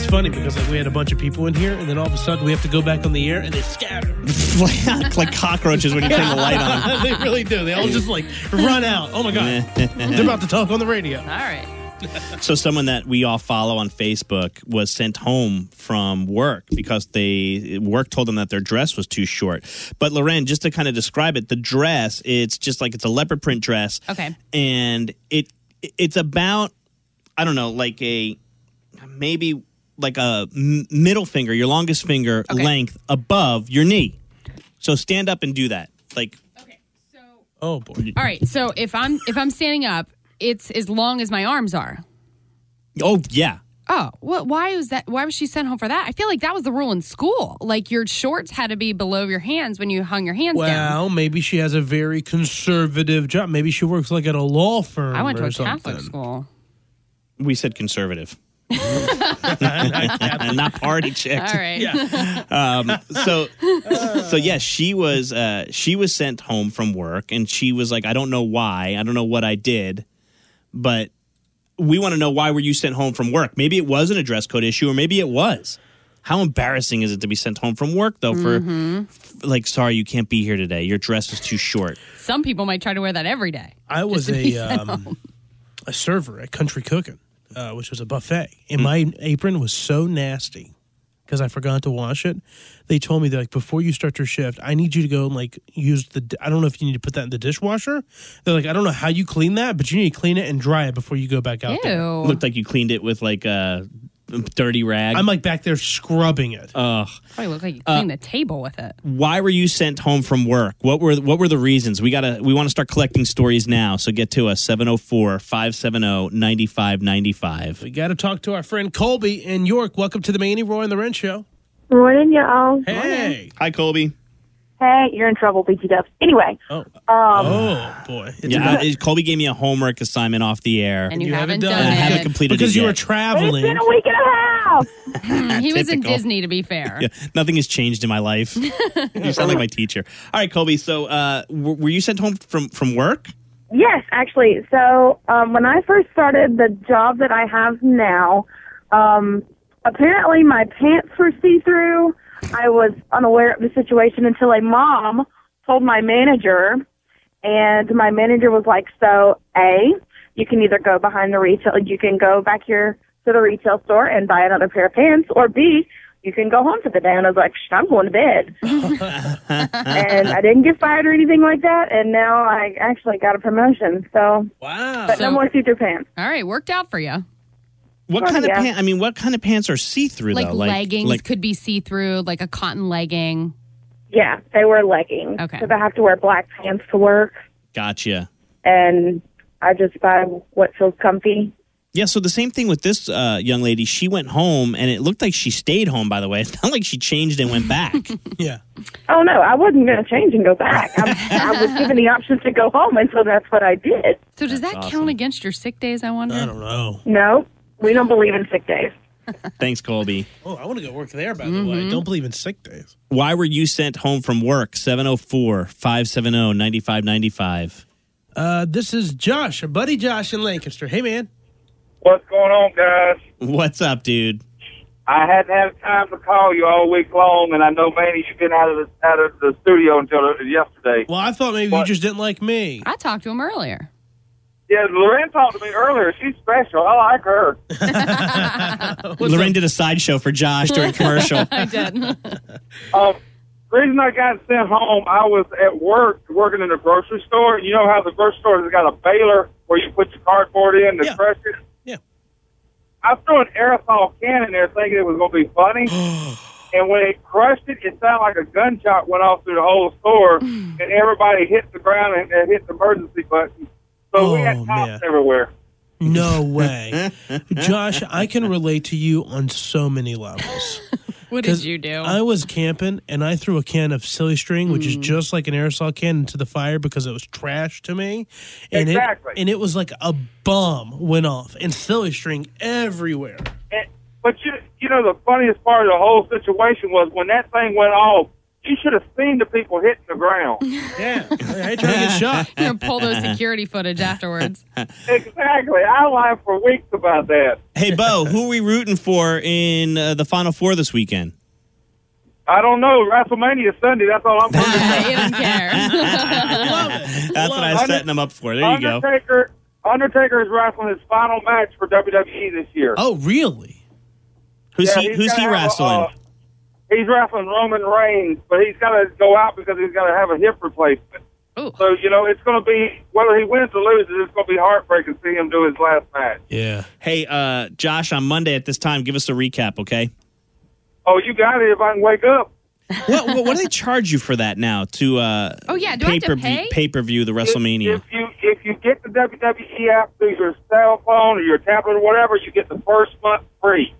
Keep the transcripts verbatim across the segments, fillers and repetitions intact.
funny because like we had a bunch of people in here, and then all of a sudden we have to go back on the air, and they scatter like cockroaches when you turn the light on. They really do. They all just like run out. Oh my god, they're about to talk on the radio. All right. So someone that we all follow on Facebook was sent home from work because they work told them that their dress was too short. But Loren, just to kind of describe it, the dress, it's just like it's a leopard print dress. Okay. And it it's about, I don't know, like a maybe like a m- middle finger, your longest finger okay. length above your knee. So stand up and do that. Like Okay. So Oh boy. All right. So if I'm if I'm standing up, it's as long as my arms are. Oh, yeah. Oh, well, why was that? Why was she sent home for that? I feel like that was the rule in school. Like your shorts had to be below your hands when you hung your hands well, down. Well, maybe she has a very conservative job. Maybe she works like at a law firm. I went to or a something. Catholic school. We said conservative. Not party chicks. All right. Yeah. Um, so, so yeah, she was uh, she was sent home from work, and she was like, I don't know why, I don't know what I did, but we want to know why were you sent home from work? Maybe it wasn't a dress code issue, or maybe it was. How embarrassing is it to be sent home from work though? For mm-hmm. like, sorry, you can't be here today. Your dress is too short. Some people might try to wear that every day. I was a um, a server at Country Cooking, uh, which was a buffet, and my apron was so nasty because I forgot to wash it. They told me that like before you start your shift, I need you to go and like use the. I don't know if you need to put that in the dishwasher. They're like, I don't know how you clean that, but you need to clean it and dry it before you go back out Ew. there. Looked like you cleaned it with like a dirty rag. I'm like back there scrubbing it. Ugh. Probably look like you cleaned uh, the table with it. Why were you sent home from work? What were what were the reasons? We gotta we want to start collecting stories now. So get to us seven oh four, five seven oh, nine five nine five. We got to talk to our friend Colby in York. Welcome to the Manny Roy and the Rent Show. Morning, y'all. Hey. Morning. Hi, Colby. Hey, you're in trouble, B T Dubs. Anyway. Oh, um, oh boy. It's yeah, about- uh, Colby gave me a homework assignment off the air. And you, You haven't, haven't done, done it. I haven't completed because it you yet. were traveling. It's been a week and a half. he was in Typical. Disney, to be fair. Yeah, nothing has changed in my life. You sound like my teacher. All right, Colby. So, uh, w- were you sent home from, from work? Yes, actually. So um, when I first started the job that I have now, um, apparently my pants were see-through. I was unaware of the situation until a mom told my manager, and my manager was like, so, A, you can either go behind the retail, you can go back here to the retail store and buy another pair of pants, or B, you can go home for the day. And I was like, I'm going to bed. And I didn't get fired or anything like that, and now I actually got a promotion. So, Wow. but So- no more see-through pants. All right, worked out for you. What Oh, kind yeah. of pants? I mean, what kind of pants are see-through Like though? leggings like could be see-through, like a cotton legging. Yeah, they wear leggings. Okay. Because I have to wear black pants to work, gotcha. and I just buy what feels comfy. Yeah, so the same thing with this uh, young lady. She went home, and it looked like she stayed home, by the way. It's not like she changed and went back. Yeah. Oh, no, I wasn't going to change and go back. I, I was given the option to go home, and so that's what I did. So does that awesome. count against your sick days, I wonder? I don't know. No, we don't believe in sick days. Thanks, Colby. Oh, I want to go work there, by Mm-hmm. the way. Don't believe in sick days. Why were you sent home from work? seven oh four, five seven oh, nine five nine five. Uh, this is Josh, our buddy Josh in Lancaster. Hey, man. What's going on, guys? What's up, dude? I hadn't had time to call you all week long, and I know, Manny, you've been out of the, out of the studio until yesterday. Well, I thought maybe What? you just didn't like me. I talked to him earlier. Yeah, Lorraine talked to me earlier. She's special. I like her. What's Lorraine up? did a sideshow for Josh during commercial. I did. Um, the reason I got sent home, I was at work, working in a grocery store. You know how the grocery store has got a baler where you put your cardboard in to Yeah. crush it? Yeah. I threw an aerosol can in there thinking it was going to be funny. And when it crushed it, it sounded like a gunshot went off through the whole store, and everybody hit the ground and, and hit the emergency button. So we Oh, had cops man. everywhere. No way. Josh, I can relate to you on so many levels. What did 'Cause you do? I was camping, and I threw a can of silly string, which is just like an aerosol can, into the fire because it was trash to me. And Exactly. It, and it was like a bomb went off, and silly string everywhere. And, but you, you know, the funniest part of the whole situation was when that thing went off, you should have seen the people hitting the ground. Yeah, I ain't trying to get shot. You're going to pull those security footage afterwards. Exactly. I lied for weeks about that. Hey, Bo, who are we rooting for in uh, the Final Four this weekend? I don't know. WrestleMania Sunday. That's all I'm going to Yeah, say. you don't care. That's what I was setting them up for. There you go. Undertaker, Undertaker is wrestling his final match for W W E this year. Oh, really? Who's Yeah, he? he's Who's gotta he have a, wrestling? uh, he's wrestling Roman Reigns, but he's got to go out because he's got to have a hip replacement. Ooh. So, you know, it's going to be, whether he wins or loses, it's going to be heartbreaking to see him do his last match. Yeah. Hey, uh, Josh, on Monday at this time, give us a recap, okay? Oh, you got it if I can wake up. what, what, what do they charge you for that now to uh, Oh, yeah, do I have to pay-per-view, pay? pay-per-view the WrestleMania? If, if you if you get the W W E app through your cell phone or your tablet or whatever, you get the first month free.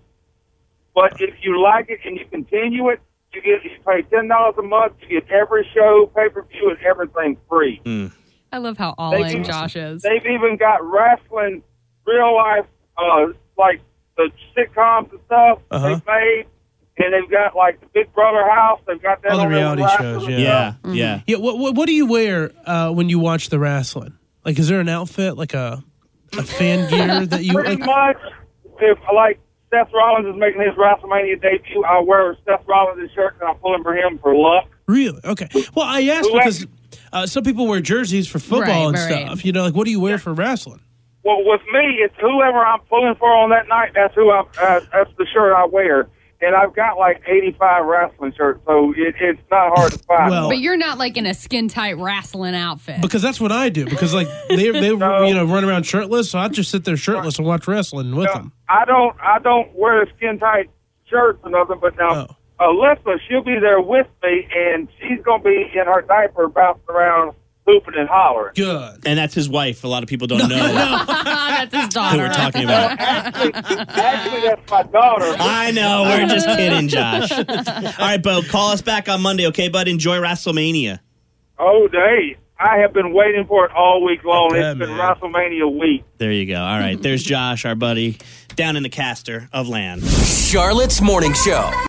But if you like it and you continue it, you get you pay ten dollars a month. You get every show, pay-per-view, and everything free. Mm. I love how all They in do- Josh is. They've even got wrestling, real life, uh, like the sitcoms and stuff Uh-huh. they've made. And they've got, like, the Big Brother house. They've got that All the on there with reality wrestling shows, and Yeah, stuff. yeah. Yeah. What, what What do you wear uh, when you watch the wrestling? Like, is there an outfit, like a a fan gear that you Pretty like? much, if, like, Seth Rollins is making his WrestleMania debut, I'll wear Seth Rollins' shirt and I'm pulling for him for luck. Really? Okay. Well, I asked Who because uh, some people wear jerseys for football Right, and right. stuff. You know, like, what do you wear for wrestling? Well, with me, it's whoever I'm pulling for on that night. That's who I. Uh, that's the shirt I wear, and I've got like eighty-five wrestling shirts, so it, it's not hard to find. Well- But you're not like in a skin tight wrestling outfit. Because that's what I do. Because like they they No. you know run around shirtless, so I just sit there shirtless and watch wrestling with Now, them. I don't. I don't wear skin tight shirts or nothing. But now, Oh. Alyssa, she'll be there with me, and she's gonna be in her diaper, bouncing around, hooping and hollering. Good. And that's his wife. A lot of people don't know That's his who daughter. we're talking about. Actually, actually, that's my daughter. I know. We're just kidding, Josh. All right, Bo, call us back on Monday, okay, bud? Enjoy WrestleMania. Oh, day. I have been waiting for it all week long. I bet, It's been man. WrestleMania week. There you go. All right. There's Josh, our buddy, down in the caster of land. Charlotte's Morning Show.